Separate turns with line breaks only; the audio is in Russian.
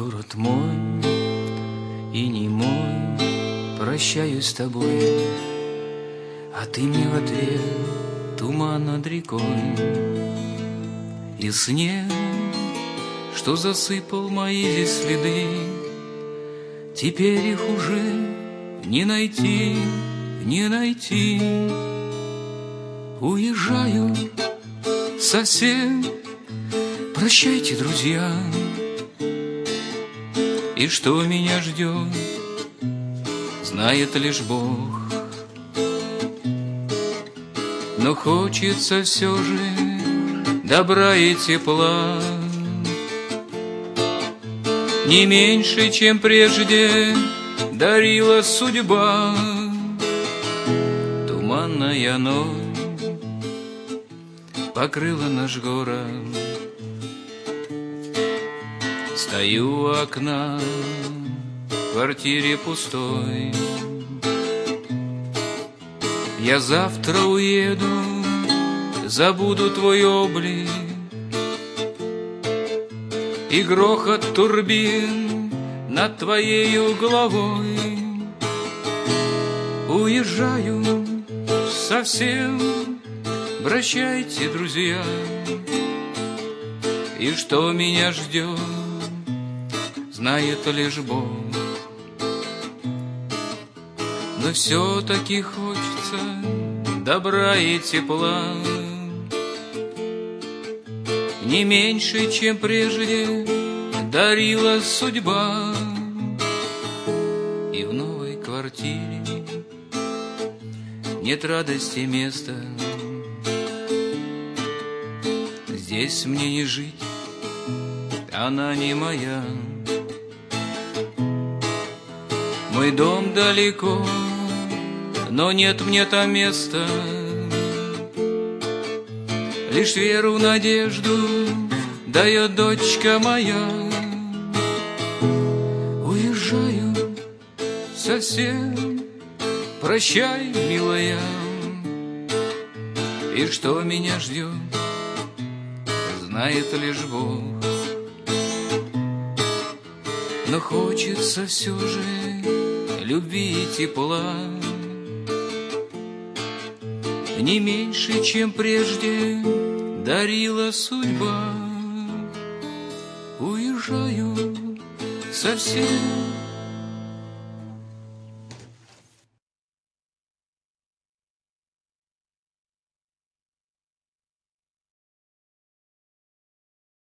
Город мой и не мой, прощаюсь с тобой, а ты мне в ответ туман над рекой. И снег, что засыпал мои здесь следы, теперь их уже не найти, не найти. Уезжаю совсем, прощайте, друзья. И что меня ждет, знает лишь Бог. Но хочется все же добра и тепла, не меньше, чем прежде дарила судьба. Туманная ночь покрыла наш город. Стою у окна, в квартире пустой. Я завтра уеду, забуду твой облик и грохот турбин над твоею головой. Уезжаю совсем, прощайте, друзья. И что меня ждет, знает лишь Бог. Но все-таки хочется добра и тепла, не меньше, чем прежде дарила судьба. И в новой квартире нет радости места. Здесь мне не жить, она не моя. Мой дом далеко, но нет мне там места. Лишь веру, надежду дает дочка моя. Уезжаю совсем, прощай, милая. И что меня ждет, знает лишь Бог. Но хочется все же любви и тепла, не меньше, чем прежде дарила судьба. Уезжаю совсем,